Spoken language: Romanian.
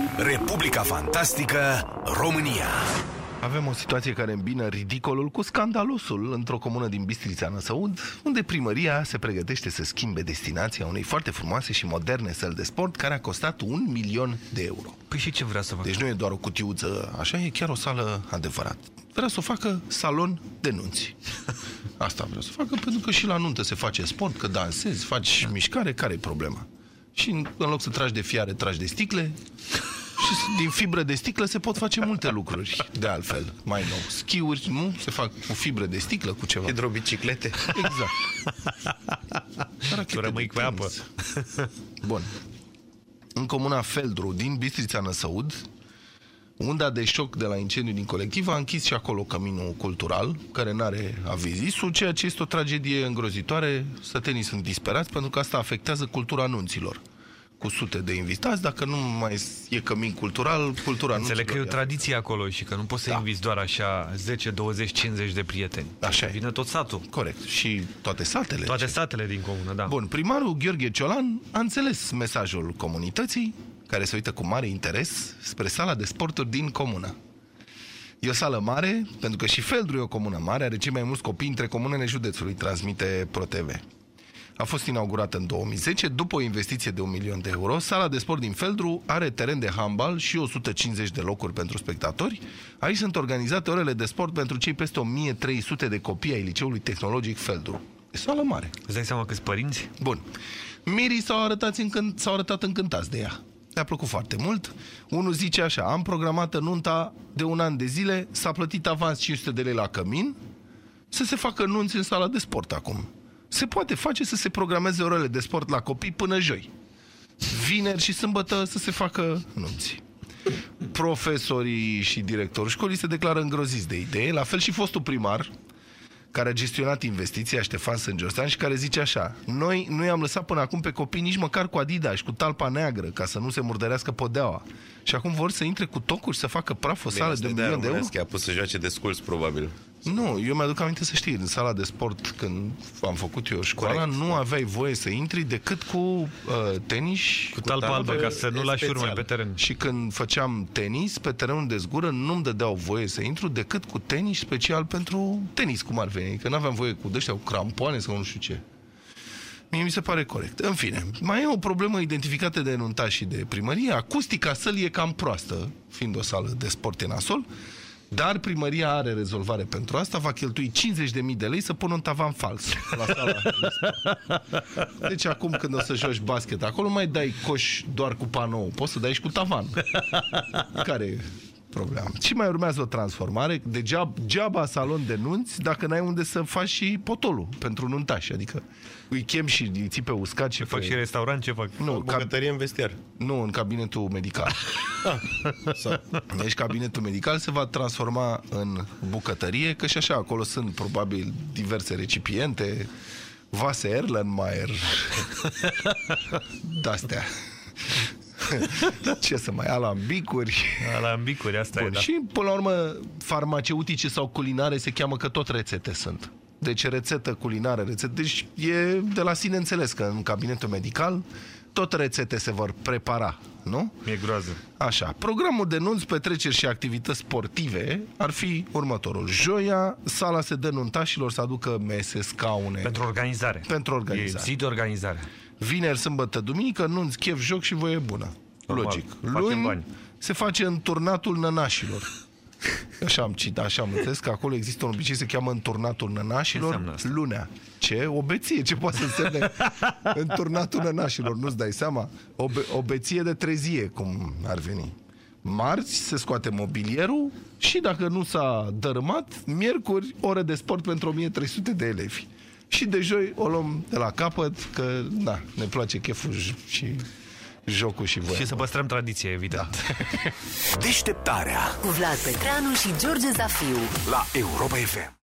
Republica Fantastică România. Avem o situație care îmbină ridicolul cu scandalosul într-o comună din Bistrița Năsăud, unde primăria se pregătește să schimbe destinația unei foarte frumoase și moderne săli de sport care a costat 1.000.000 de euro. Păi și ce vrea să facă? Deci nu e doar o cutiuță, așa, e chiar o sală adevărată. Vrea să o facă salon de nunți. Asta vrea să facă, pentru că și la nuntă se face sport, că dansezi, faci mișcare, care-i problema? Și în loc să tragi de fiare, tragi de sticle. Și din fibră de sticlă se pot face multe lucruri, de altfel, mai nou. Schiuri, nu? Se fac cu fibră de sticlă, cu ceva. Hidrobiciclete. Exact. Tu rămâi cu apă. Bun. În comuna Feldru, din Bistrița Năsăud, unda de șoc de la incendiu din colectiv a închis și acolo căminul cultural, care n-are avizisul, ceea ce este o tragedie îngrozitoare. Sătenii sunt disperați pentru că asta afectează cultura anunților. Cu sute de invitați, dacă nu mai e cămin cultural, cultura nu. Înțeleg că e o tradiție acolo și că nu poți să inviți doar așa 10, 20, 50 de prieteni. Așa e. Vine tot satul. Corect. Și toate satele. Toate satele din comună, da. Bun, primarul Gheorghe Ciolan a înțeles mesajul comunității, care se uită cu mare interes spre sala de sporturi din comună. E o sală mare, pentru că și Feldru e o comună mare, are cei mai mulți copii între comunele județului, transmite ProTV. A fost inaugurată în 2010, după o investiție de 1.000.000 de euro. Sala de sport din Feldru are teren de handbal și 150 de locuri pentru spectatori. Aici sunt organizate orele de sport pentru cei peste 1.300 de copii ai Liceului Tehnologic Feldru. E sală mare. Îți dai seama câți părinți? Bun. Mirii s-au arătat încântați de ea. Le-a plăcut foarte mult. Unul zice așa: am programat nunta de 1 an de zile, s-a plătit avans 500 de lei la cămin, să se facă nunți în sala de sport acum. Se poate face să se programeze orele de sport la copii până joi. Vineri și sâmbătă să se facă nunți. Profesorii și directorul școlii se declară îngroziți de idee, la fel și fostul primar, care a gestionat investiția, Ștefan Sângeostean, și care zice așa: noi nu i-am lăsat până acum pe copii nici măcar cu Adidas, cu talpa neagră, ca să nu se murdărească podeaua. Și acum vor să intre cu tocuri să facă praf o sală de 1.000.000 de euro? Că a pus să joace de sculți, probabil. Nu, eu mi-aduc aminte, să știi, în sala de sport, când am făcut eu școala, nu aveai voie să intri decât cu tenis, cu talpa albă, ca să nu lași urme pe teren. Și când făceam tenis, pe terenul de zgură, nu-mi dădeau voie să intru decât cu tenis special pentru tenis, cum ar veni, că n-aveam voie cu dăștia, cu crampoane sau nu știu ce. Mie mi se pare corect. În fine, mai e o problemă identificată de enuntași și de primărie. Acustica sălii e cam proastă, fiind o sală de sport în nasol, dar primăria are rezolvare pentru asta, va cheltui 50.000 de lei să pună un tavan fals la sala. Deci acum când o să joci basket acolo, mai dai coș doar cu panou, poți să dai și cu tavan. Care e problema? Și mai urmează o transformare, degeaba salon de nunți dacă n-ai unde să faci și potolul pentru nuntași, adică îi chem și îi ții pe uscat și fac și restaurant, ce fac? Nu, bucătărie în vestiar. Nu, în cabinetul medical. Deci cabinetul medical se va transforma în bucătărie, că și așa acolo sunt probabil diverse recipiente, vase Erlenmeyer, de-astea. Ce să mai, alambicuri. Alambicuri, asta e, da. Și până la urmă, farmaceutice sau culinare se cheamă, că tot rețete sunt. Deci rețetă culinară, rețetă. Deci e de la sine înțeles că în cabinetul medical tot rețete se vor prepara, nu? E groază. Așa. Programul de nunți, petreceri și activități sportive ar fi următorul. Joia, sala se dă nuntașilor să aducă mese, scaune. Pentru organizare. Pentru organizare. E zi de organizare. Vineri, sâmbătă, duminică, nunți, chef, joc și voie bună. Normal. Logic. Luni se face înturnatul nănașilor. Așa am înțeles că acolo există un obicei, se cheamă înturnatul nănașilor. Lunea. Ce? O beție. Ce poate să însemne înturnatul nănașilor? Nu-ți dai seama? O beție de trezie, cum ar veni. Marți se scoate mobilierul și dacă nu s-a dărâmat, miercuri, ore de sport pentru 1.300 de elevi. Și de joi o luăm de la capăt, că na, ne place cheful și jocul și voia. Și să păstrăm tradiția, evident. Da. Deșteptarea cu Vlad Petreanu și George Zafiu la Europa FM.